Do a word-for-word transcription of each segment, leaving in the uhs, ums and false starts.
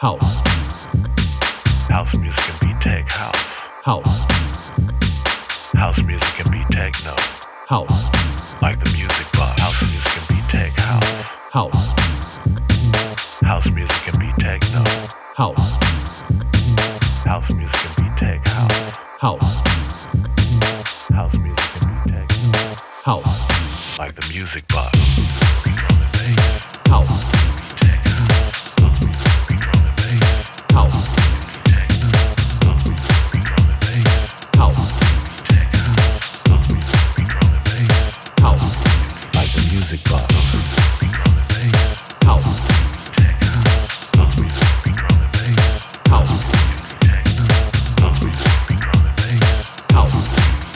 House music. House music can be tech house. House music. House music can be techno. House music. Like the music box. House music can be tech house. House music. House music can be techno. House music. House music can be tech house. House music. House music can be techno. House music. Like the music box. Drum and bass. House. House. House. House. Like the music box. House. House. House.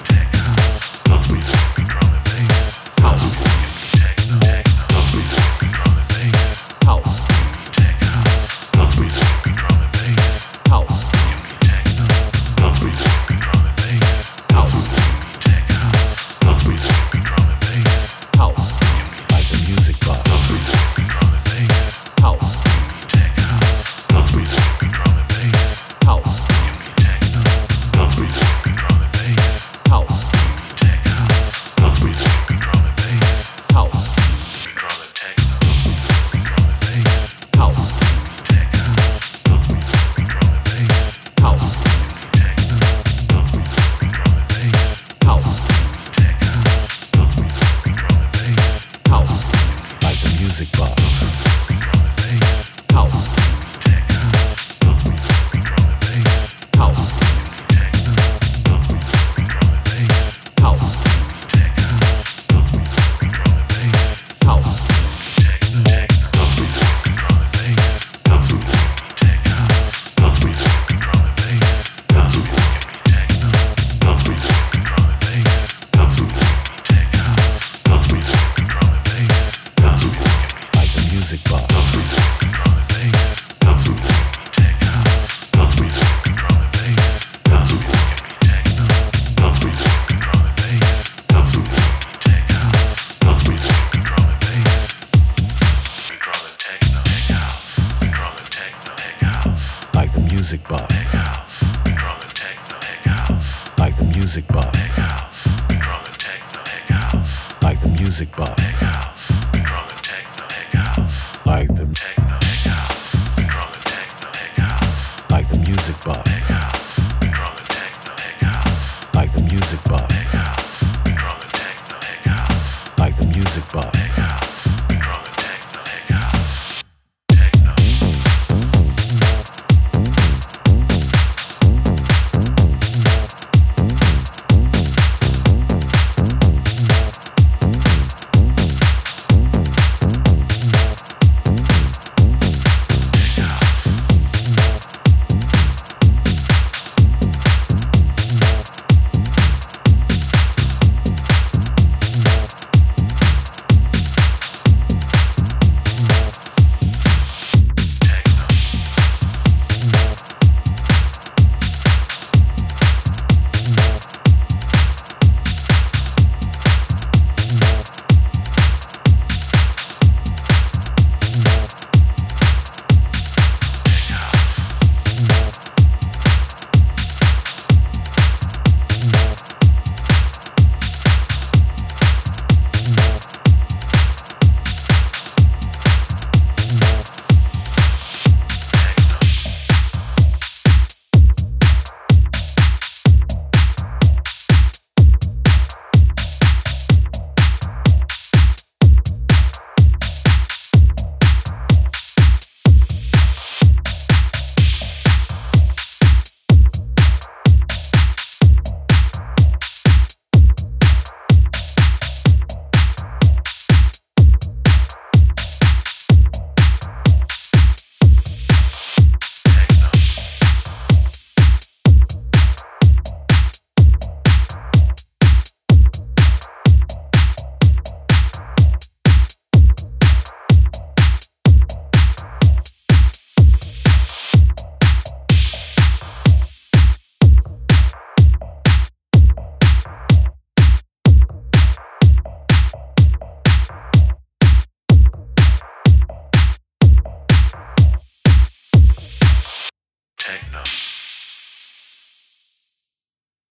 Music box. House. Drum and techno. House. Like the music box. House. Drum and techno. House. Like the music box.